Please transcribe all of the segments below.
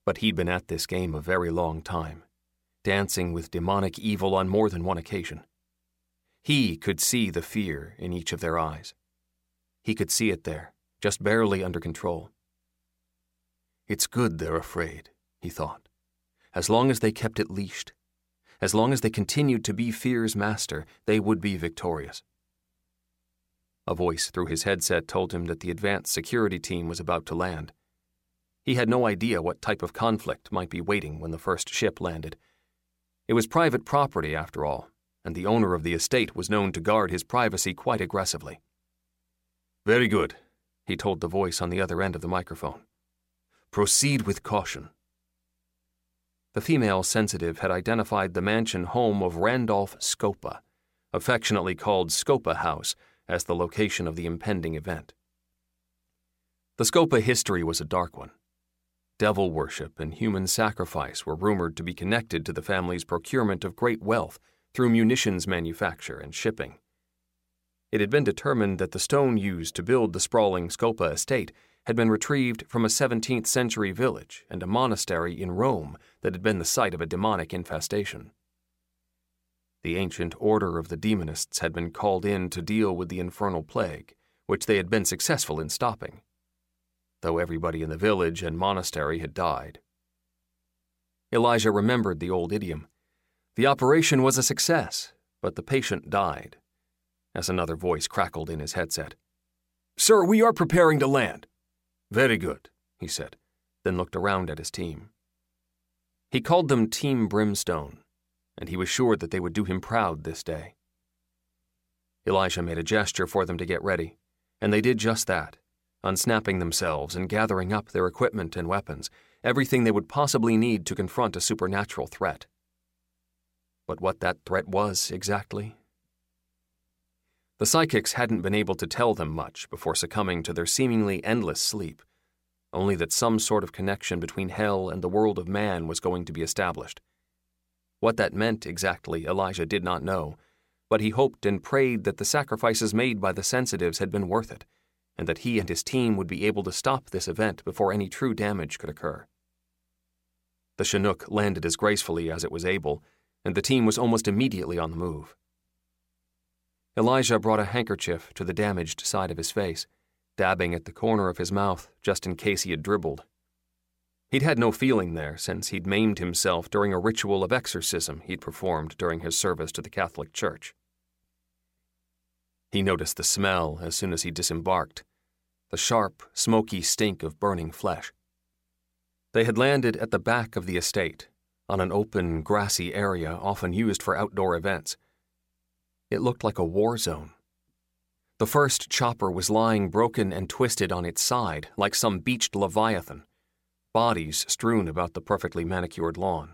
But he'd been at this game a very long time, dancing with demonic evil on more than one occasion. He could see the fear in each of their eyes. He could see it there, just barely under control. It's good they're afraid, he thought. As long as they kept it leashed, as long as they continued to be fear's master, they would be victorious. A voice through his headset told him that the advanced security team was about to land. He had no idea what type of conflict might be waiting when the first ship landed. It was private property, after all, and the owner of the estate was known to guard his privacy quite aggressively. "Very good," he told the voice on the other end of the microphone. "Proceed with caution." The female sensitive had identified the mansion home of Randolph Scopa, affectionately called Scopa House, as the location of the impending event. The Scopa history was a dark one. Devil worship and human sacrifice were rumored to be connected to the family's procurement of great wealth through munitions manufacture and shipping. It had been determined that the stone used to build the sprawling Scopa estate had been retrieved from a 17th century village and a monastery in Rome that had been the site of a demonic infestation. The ancient order of the demonists had been called in to deal with the infernal plague, which they had been successful in stopping, though everybody in the village and monastery had died. Elijah remembered the old idiom. The operation was a success, but the patient died, as another voice crackled in his headset. "Sir, we are preparing to land." "Very good," he said, then looked around at his team. He called them Team Brimstone, and he was sure that they would do him proud this day. Elijah made a gesture for them to get ready, and they did just that, unsnapping themselves and gathering up their equipment and weapons, everything they would possibly need to confront a supernatural threat. But what that threat was exactly? The psychics hadn't been able to tell them much before succumbing to their seemingly endless sleep, only that some sort of connection between hell and the world of man was going to be established. What that meant exactly, Elijah did not know, but he hoped and prayed that the sacrifices made by the sensitives had been worth it, and that he and his team would be able to stop this event before any true damage could occur. The Chinook landed as gracefully as it was able, and the team was almost immediately on the move. Elijah brought a handkerchief to the damaged side of his face, dabbing at the corner of his mouth just in case he had dribbled. He'd had no feeling there since he'd maimed himself during a ritual of exorcism he'd performed during his service to the Catholic Church. He noticed the smell as soon as he disembarked, the sharp, smoky stink of burning flesh. They had landed at the back of the estate, on an open, grassy area often used for outdoor events. It looked like a war zone. The first chopper was lying broken and twisted on its side, like some beached leviathan, bodies strewn about the perfectly manicured lawn.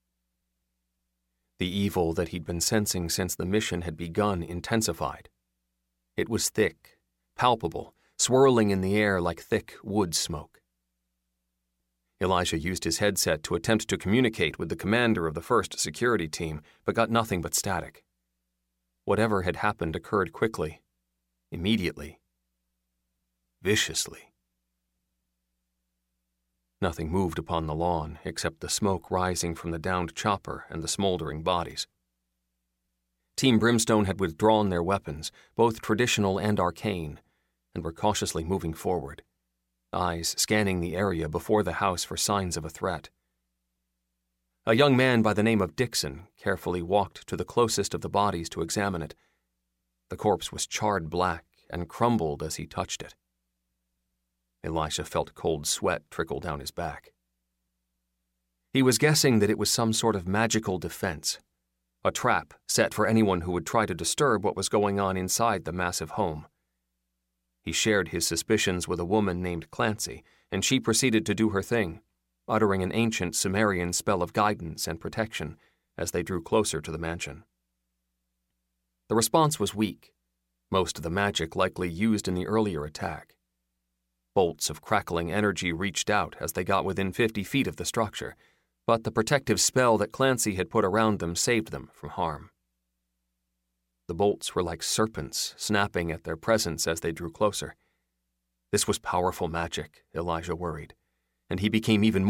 The evil that he'd been sensing since the mission had begun intensified. It was thick, palpable, swirling in the air like thick wood smoke. Elijah used his headset to attempt to communicate with the commander of the first security team, but got nothing but static. Whatever had happened occurred quickly, immediately, viciously. Nothing moved upon the lawn except the smoke rising from the downed chopper and the smoldering bodies. Team Brimstone had withdrawn their weapons, both traditional and arcane, and were cautiously moving forward, eyes scanning the area before the house for signs of a threat. A young man by the name of Dixon carefully walked to the closest of the bodies to examine it. The corpse was charred black and crumbled as he touched it. Elisha felt cold sweat trickle down his back. He was guessing that it was some sort of magical defense, a trap set for anyone who would try to disturb what was going on inside the massive home. He shared his suspicions with a woman named Clancy, and she proceeded to do her thing, uttering an ancient Sumerian spell of guidance and protection as they drew closer to the mansion. The response was weak, most of the magic likely used in the earlier attack. Bolts of crackling energy reached out as they got within 50 feet of the structure, but the protective spell that Clancy had put around them saved them from harm. The bolts were like serpents snapping at their presence as they drew closer. This was powerful magic, Elijah worried, and he became even more